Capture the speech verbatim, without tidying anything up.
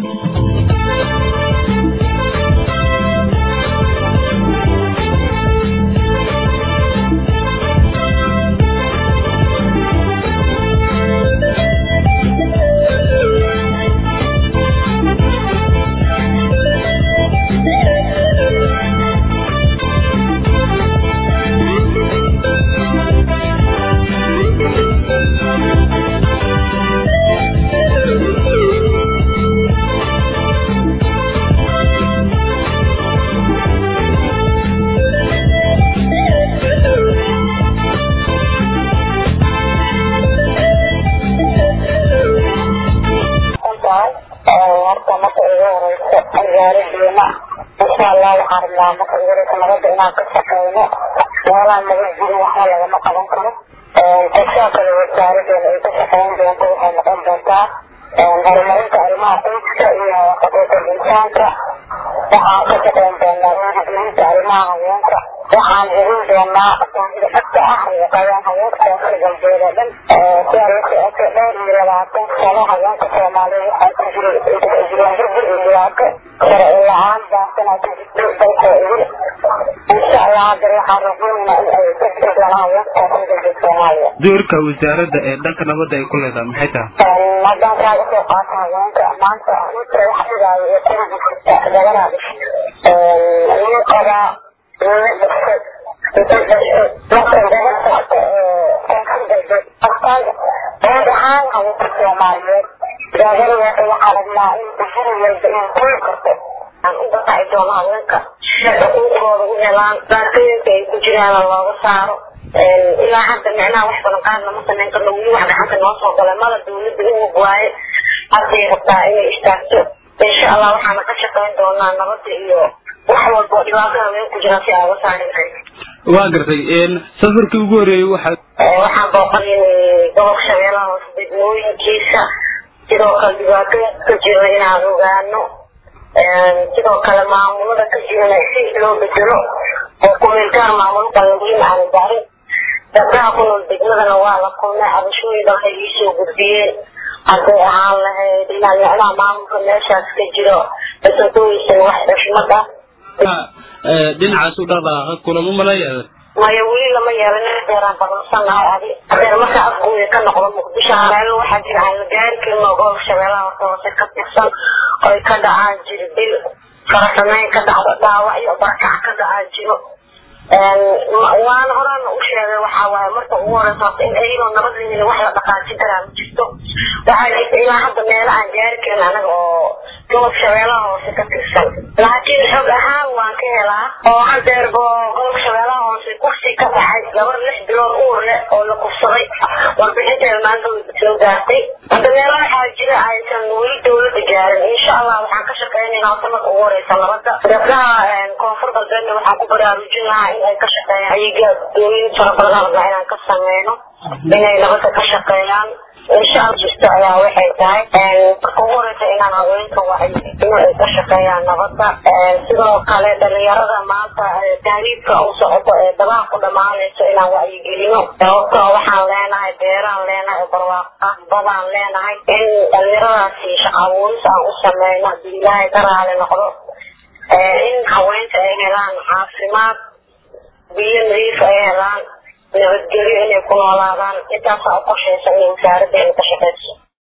دورك وزارة دانك نبض يكون هذا محيطها. مدام كان يسوق عطاوانك مانك مطر وحدة يكون جوانا يقرأ يبصر يبصر مطر جوانا تنخد الجد أفضل هذا حال أو تسوى معلومات جاهل يقول على الله بحر يلزم كل قصة عن إذا تعيدوا معلومك يقول إلان باقي كجران الله وصاره إلى حد معنا وحده نقارن مثلا إن كنا ويجي واحد حتى نوصل ولا ما لدولة بينه وقواي حتى يبقى إيه اشتاكته إن شاء الله وحنا كشكلين دولنا نرد إياه وحول بوجباتنا وين كجرا في أوسان واقرتي إن سفر كوجوري واحد وحنا بقولين دوق شغلة وسبيدوين كيسة كده كجباتنا كجرا هنا روجانو كده كلام معمولة كجرا شيء لو بجرا وكل كلام معمول كلامين عن الدارين dadka ku nool degmada waa la kulmay cabashooyin waxay isoo gudbiyeen haday aan lahayd ilaa ilaa maamulka meeshaas ka jiro dadooyinka wax dhashmada ee dhinacaas u dhaqaaqa kulamo malaayay maya wili lama yeelan deeraan badansanaa adi deer marka afkuuya ka noqdo muqdisho meel waxa jira aan gaarkii looga shabeelaha hoose ka tirsan oo ka dhacaan jirdil faraxmay ka dhacdo dhaawac iyo barakac ka dhacaa jiro waan horaan u sheegay waxa waaye marka ugu horeysa in ayadoo nabadgelyo wax la dhaqaajin karaa ma jirto waxaa jirta ilaa hadda meelo aan gaari karin anaga oo gobol shabeelaha hoose ka tirsan laakiin xog ahaan waan ka helaa oo hadeerbo gobol shabeelaha hoose kursi ka baxay gabar lix bilood uur leh oo la kufsaday warbixinteeda maanta way soo gaartay hadda meelo waxaa jira aysan weli dowladda gaarin insha allah waxaan ka shaqeynaynaa wata marka ugu horeysa nabadda gabdhaha koonfur galbeedna waxaan ku baraarujin lahaa in ay ka shaqeeyaan ayaga dowlin fara badan rabnaa inaan ka sameyno inay nabadda ka shaqeeyaan insha allah jirto ayaa waxay tahay marka ugu horeysa inaan haweenka wacyi in ay ka shaqeeyaan nabadda sidoo kale dhalinyarada maanta tahriibka u socoto ee dabaha ku dhamaanayso inaan wacyigelino sababtoo waxaan leenahay beeraan leenahay barwaaqo badaan leenahay in dhalinyaradaasi shaqo abuuris aan u sameyno haddii ilaahay ka raali noqdo in haweenka ay helaan caafimaad biyo nadiif ay helaan nabadgelyo inay ku noolaadaan intaasaa u qorshaysa inay wasaaraddeena ka shaqeyso